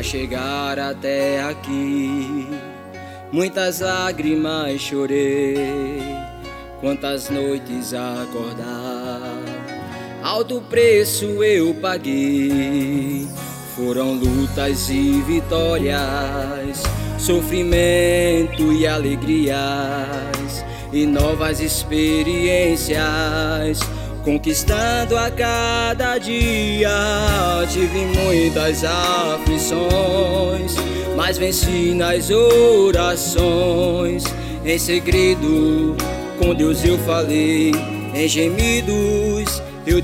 chegar até aqui. Muitas lágrimas chorei, quantas noites acordar. Alto preço eu paguei, foram lutas e vitórias, sofrimento e alegrias, e novas experiências, conquistando a cada dia. Tive muitas aflições, mas venci nas orações. Em segredo com Deus eu falei, em gemidos eu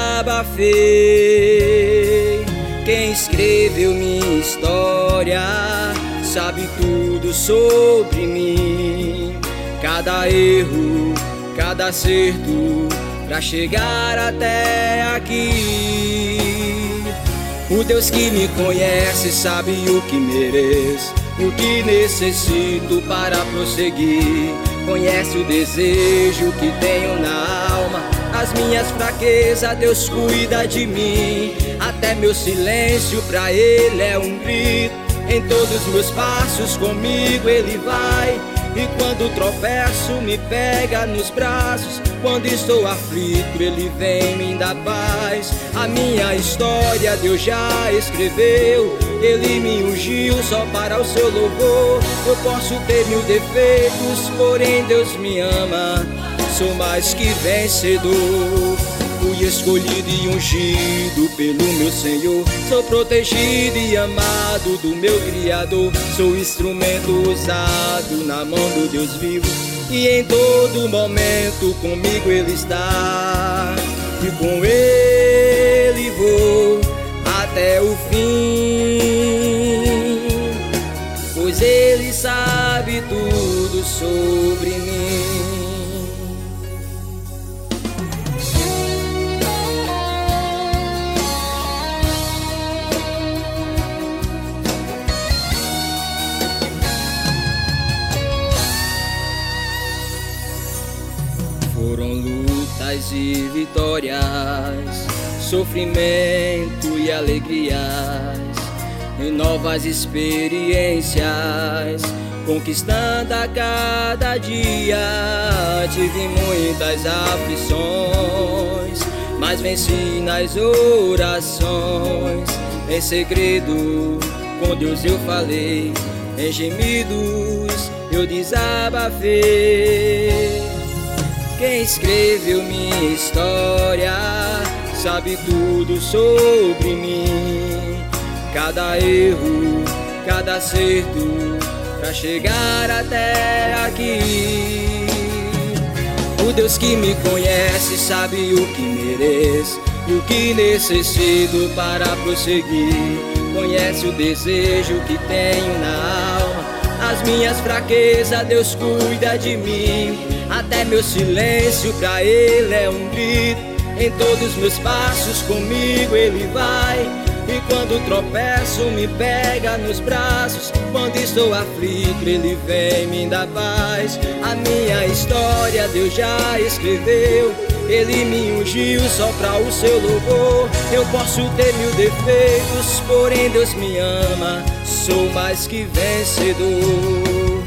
desabafei. Quem escreveu minha história sabe tudo sobre mim, cada erro, cada acerto, pra chegar até aqui. O Deus que me conhece sabe o que mereço, o que necessito para prosseguir. Conhece o desejo que tenho na alma, as minhas fraquezas, Deus cuida de mim. Até meu silêncio pra Ele é um grito. Em todos os meus passos comigo Ele vai, e quando tropeço me pega nos braços. Quando estou aflito Ele vem me dar paz. A minha história Deus já escreveu, Ele me ungiu só para o seu louvor. Eu posso ter mil defeitos, porém Deus me ama, sou mais que vencedor. Fui escolhido e ungido pelo meu Senhor, sou protegido e amado do meu Criador. Sou instrumento usado na mão do Deus vivo, e em todo momento comigo Ele está, e com Ele vou até o fim, pois Ele sabe tudo sobre mim. Foram lutas e vitórias, sofrimento e alegrias, e novas experiências, conquistando a cada dia. Tive muitas aflições, mas venci nas orações. Em segredo com Deus eu falei, em gemidos eu desabafei. Quem escreveu minha história sabe tudo sobre mim, cada erro, cada acerto, pra chegar até aqui. O Deus que me conhece sabe o que mereço e o que necessito para prosseguir. Conhece o desejo que tenho na alma, as minhas fraquezas, Deus cuida de mim. Até meu silêncio pra Ele é um grito. Em todos os meus passos comigo Ele vai, e quando tropeço me pega nos braços. Quando estou aflito Ele vem me dar paz. A minha história Deus já escreveu, Ele me ungiu só pra o seu louvor. Eu posso ter mil defeitos, porém Deus me ama, sou mais que vencedor.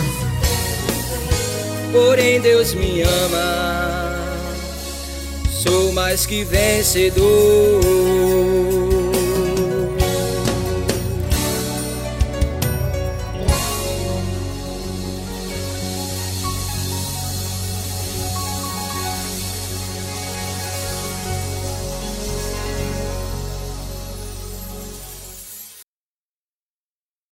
Porém Deus me ama, sou mais que vencedor.